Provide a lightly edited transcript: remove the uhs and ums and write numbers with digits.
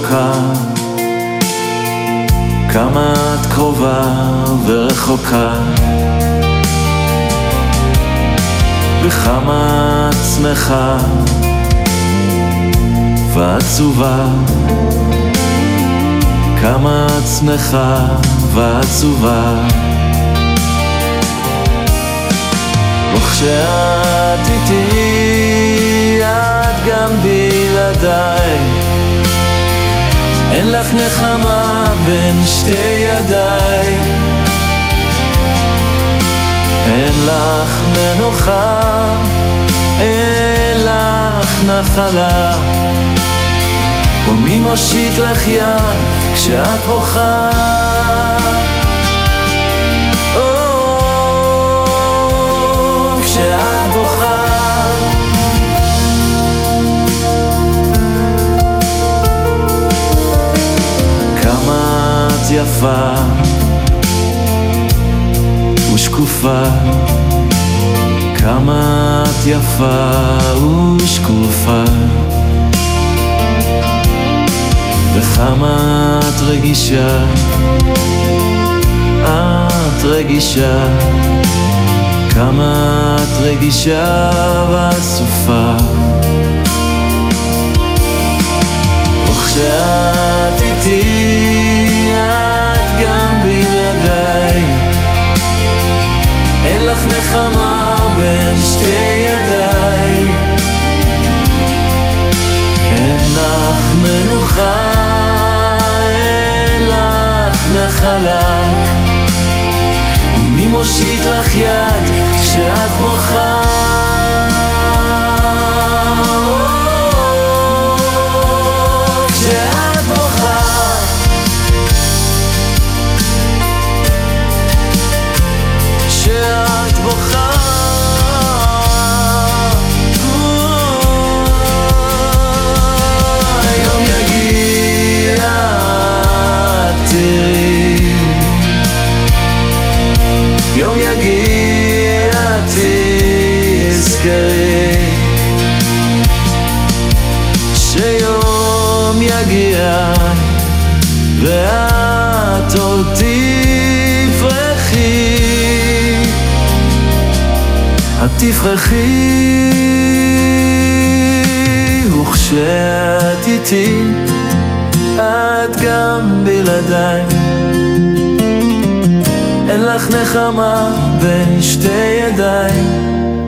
רחוקה, כמה את קרובה ורחוקה, וכמה את שמחה ועצובה, כמה את שמחה ועצובה. וכשאת איתי את גם בלעדיי, אין לך נחמה בין שתי ידיי, אין לך מנוחה, אין לך נחלה, ומי מושיט לך יד כשאת בוכה? כשאת בוכה. כמה את יפה ושקופה, כמה את יפה ושקופה, וכמה את רגישה, את רגישה, כמה את רגישה ואסופה. וכשאת איתי את גם בלעדיי, אין לך נחמה בין שתי ידיי, אין לך מנוחה, אין לך נחלה, ומי מושיט לך יד כשאת בוכה? כשאת בוכה. כשאת בוכה. היום יגיע תראי, יום יגיע תזכרי, שיום יגיע ואת עוד תפרחי, את תפרחי. וכשאת איתי את גם בלעדיי, אין לך נחמה בין שתי ידיי,